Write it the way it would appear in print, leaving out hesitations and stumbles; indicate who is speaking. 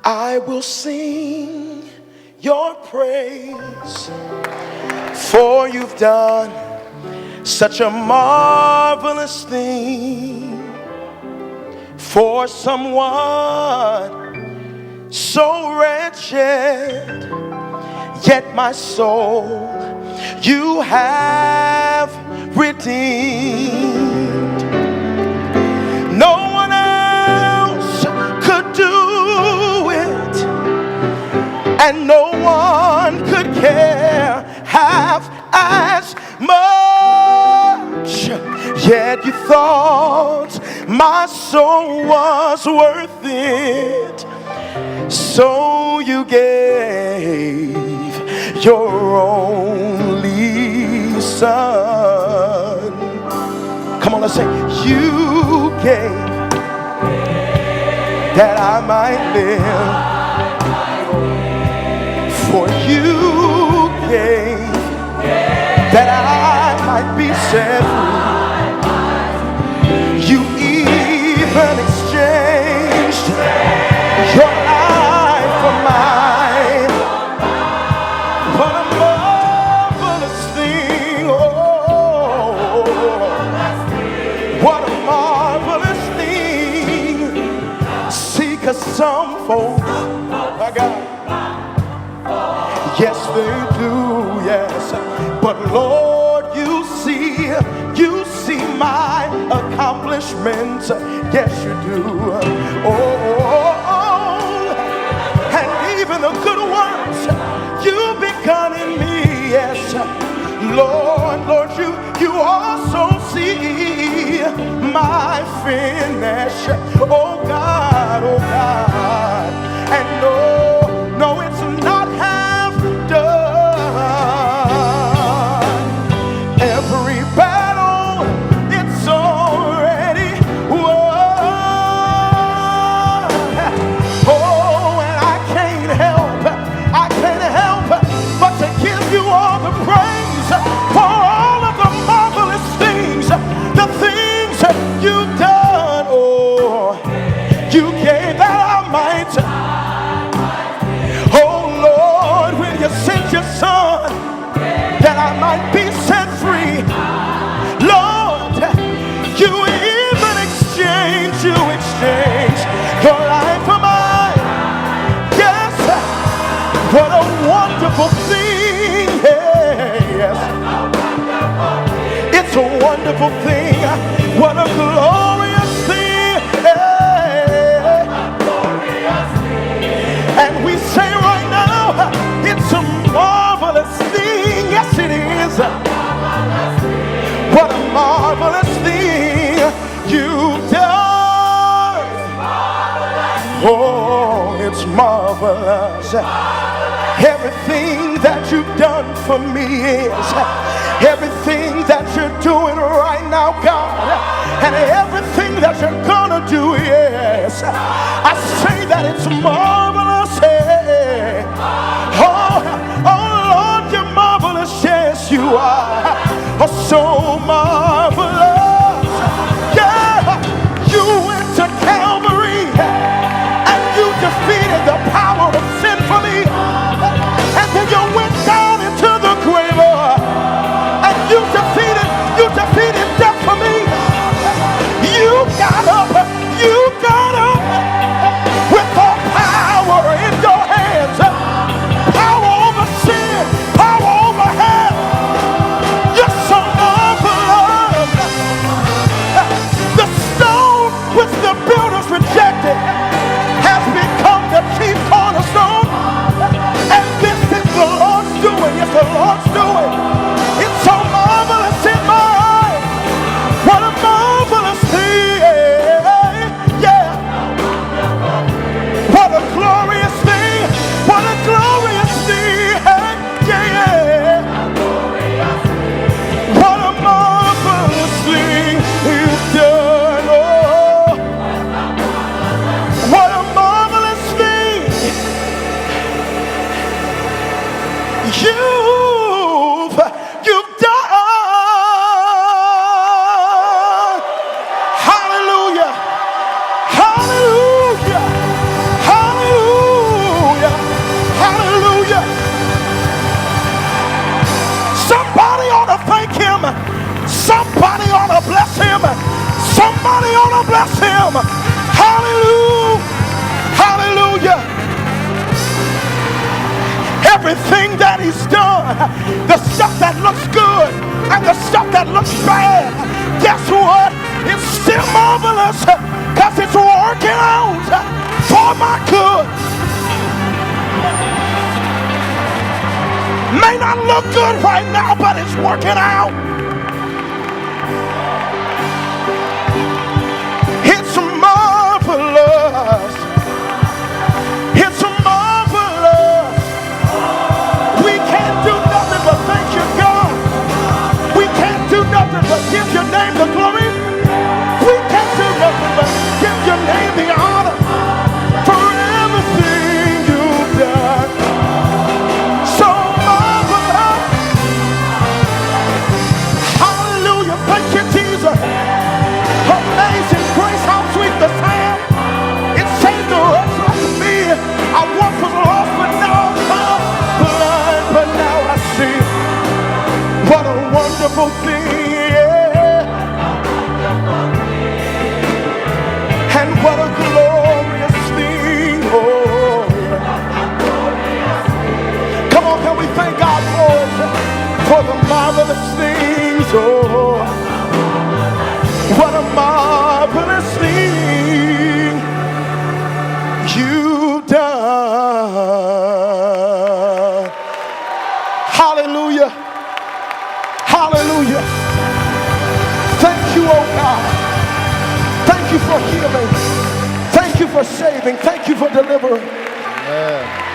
Speaker 1: I will sing your praise, for you've done such a marvelous thing for someone so wretched. Yet my soul you have redeemed. No one else could do it, and no one could care half as much. Yet you thought my soul was worth it, so you gave your only son. Come on, let's say, you gave that I might live. For you gave that I might be set free. You even exchanged your life for mine. What a marvelous thing. Oh, what a marvelous thing. See, 'cause some folks, my God, yes they do, yes. But Lord, you see my accomplishments. Yes, you do. Oh, and even the good works you've begun in me. Yes, Lord, you also see my finish. Oh God, and no, it's not half done. Every battle, it's already won. Oh, and I can't help but to give you all the praise for all of the marvelous things, the things you've done. Oh, you gave that I might. Oh Lord, when you sent your son that I might be set free. Lord, you even exchanged your life for mine. Yes, what a wonderful thing. Yes, it's a wonderful thing. What a glorious thing. And we say right now, it's a marvelous thing. Yes, it is. What a marvelous thing you've done. Oh, it's marvelous. Everything that you've done for me is everything that you're doing right now, God, and everything that you're gonna do. Yes, I say that it's marvelous. Hey. Oh Lord, you're marvelous. Yes, you are. Oh, so marvelous. Yeah, you went to Calvary and you defeated the power of sin for me. And then you went down into the grave and you defeated death for me. You got up on, bless him. Hallelujah. Hallelujah. Everything that he's done, the stuff that looks good and the stuff that looks bad, guess what? It's still marvelous because it's working out for my good. May not look good right now, but it's working out. It's marvelous. It's marvelous. We can't do nothing but thank you, God. We can't do nothing but give your name the glory. We can't do nothing but give your name the honor for everything you've done. So marvelous. Hallelujah. Thank you, Jesus. Amazing grace, how sweet the sound. It saved a wretch like me. I once was lost, but now I'm found. Blind, but now I see. What a wonderful thing, yeah. And what a glorious thing, oh yeah. Come on, can we thank God for the marvelous things, oh. What a marvelous thing you've done. Hallelujah. Hallelujah. Thank you, oh God. Thank you for healing. Thank you for saving. Thank you for delivering. Amen.